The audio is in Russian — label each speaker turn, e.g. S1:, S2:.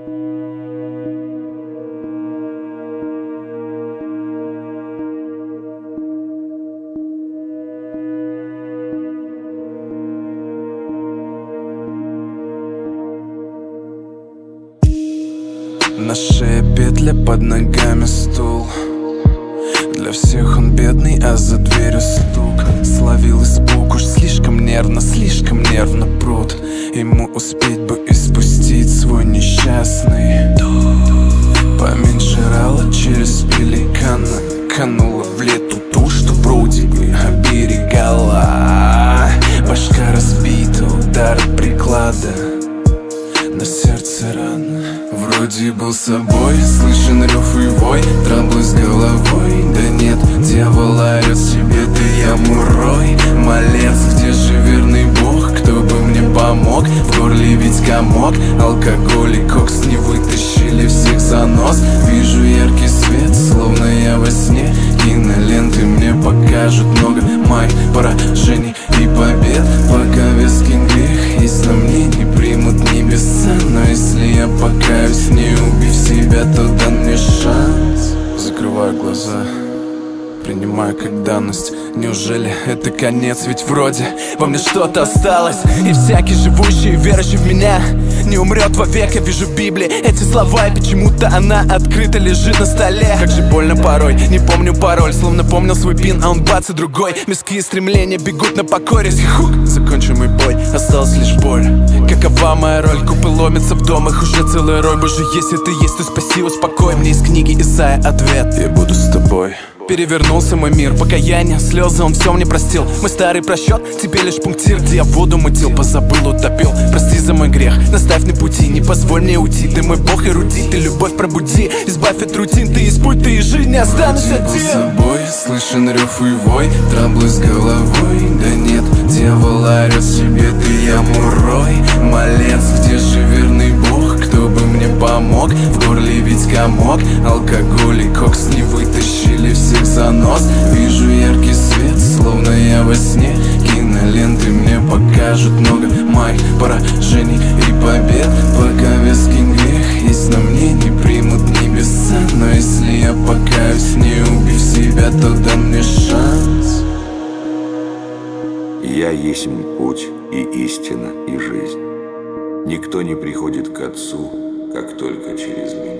S1: На шее петля, под ногами стул. Для всех он бедный, а за дверью стук. Словил испуг, уж слишком нервно прут. Ему успеть бы испустить свой несчастный дух. Поменьше рала через пеликана, канула в лету ту, что прудик оберегала. Башка разбита, удар от приклада, на сердце рана. Вроде был собой, слышен рев и вой, трамблы с головой. Да нет, дьявол орет себе, ты яму рой. Малец, где же верный бог, кто бы мне помог? В горле ведь комок, алкоголь и кокс не вытащили всех за нос. Вижу яркий свет, словно я во сне. Киноленты мне покажут много моих поражений и побед. Пока веский грех и сомнений примут небеса. Но если я покаюсь, не убив себя, то дан мне шанс. Закрываю глаза, принимаю как данность. Неужели это конец? Ведь вроде во мне что-то осталось. И всякий живущий, верующий в меня, не умрет вовек. Я вижу в Библии эти слова, и почему-то она открыта лежит на столе. Как же больно порой, не помню пароль, словно помнил свой пин, а он бац и другой. Мирские стремления бегут на покоре. Хук, закончу мой бой, осталась лишь боль. Какова моя роль? Купы ломятся в дом, их уже целый рой. Боже, если ты есть, то спаси, успокой. Мне из книги Исайя ответ: я буду с тобой. Перевернулся мой мир, покаяние, слезы, он все мне простил. Мой старый просчет, теперь лишь пунктир, где я воду мутил, позабыл, утопил. Прости за мой грех, наставь на пути, не позволь мне уйти. Ты мой бог эрудит, ты любовь пробуди. Избавь от рутин, ты из путь, ты из жизни останешься один. С собой, слышен рев и вой, трамблы с головой. Да нет, дьявол орет себе, ты яму рой. Малец, где же верный бог, кто бы мне помог? В горле ведь комок, алкоголь и кокс не вытащили всех за нос. Вижу яркий свет, словно я во сне. Киноленты мне покажут много моих поражений и побед. Пока веский грех есть на мне, не примут небеса. Но если я покаюсь, не убив себя, то дан мне шанс.
S2: Я есть путь и истина и жизнь. Никто не приходит к Отцу, как только через меня.